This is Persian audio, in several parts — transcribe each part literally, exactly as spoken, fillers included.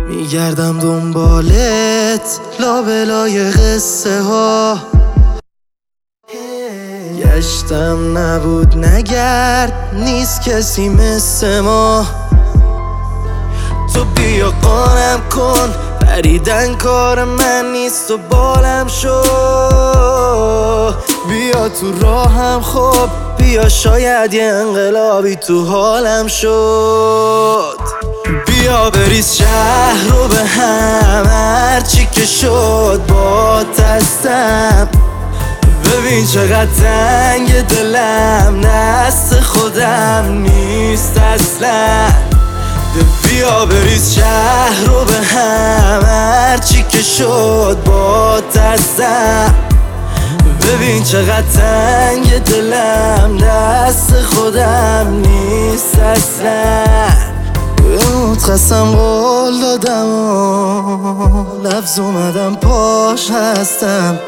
میگردم دنبالت لابلای قصه ها، گشتم نبود نگرد نیست کسی مثل ما. تو بیا قانم کن پریدن کار من نیست و بالم شو. بیا تو راهم خب بیا شاید یه انقلابی تو حالم شد. بیا بریز شهر رو به هم هرچی که شد با دستم. ببین چقدر تنگ دلم دست خودم نیست اصلا. بیا بریز شهر رو به هم هرچی که شد با دستم. ببین چقدر تنگ دلم دست خودم نیست اصلا. بهت قسم قول دادم و لفظ اومدم پاش هستم.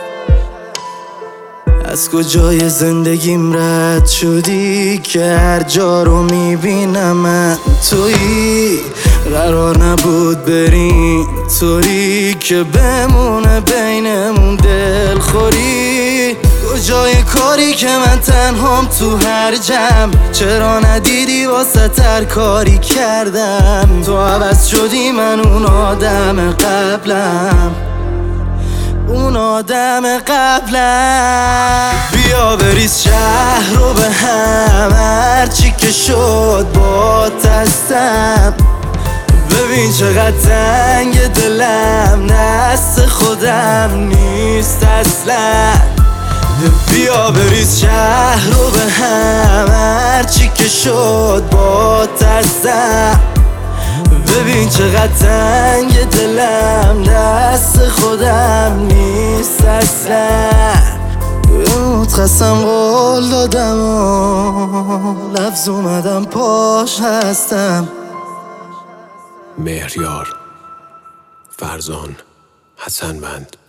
از کجای زندگیم رد شدی که هر جا رو میبینم من تویی. قرار نبود بریم طوری که بمونه بینمون دلخوری. کجای کاری که من تنهام تو هر جمع، چرا ندیدی واسه تر کاری کردم. تو عوض شدی من اون آدم قبلم، اون آدم قبلم. بیا بریز شهر رو به هم هرچی که شد با دستم. ببین چقدر تنگ دلم دست خودم نیست اصلا. بیا بریز شهر رو به هم هرچی که شد با دستم. ببین چقدر تنگ دلم دست خودم نیست اصلا. بهت قسم قول دادم و لفظ اومدم پاش هستم. مهریار، فرزان، حسن بند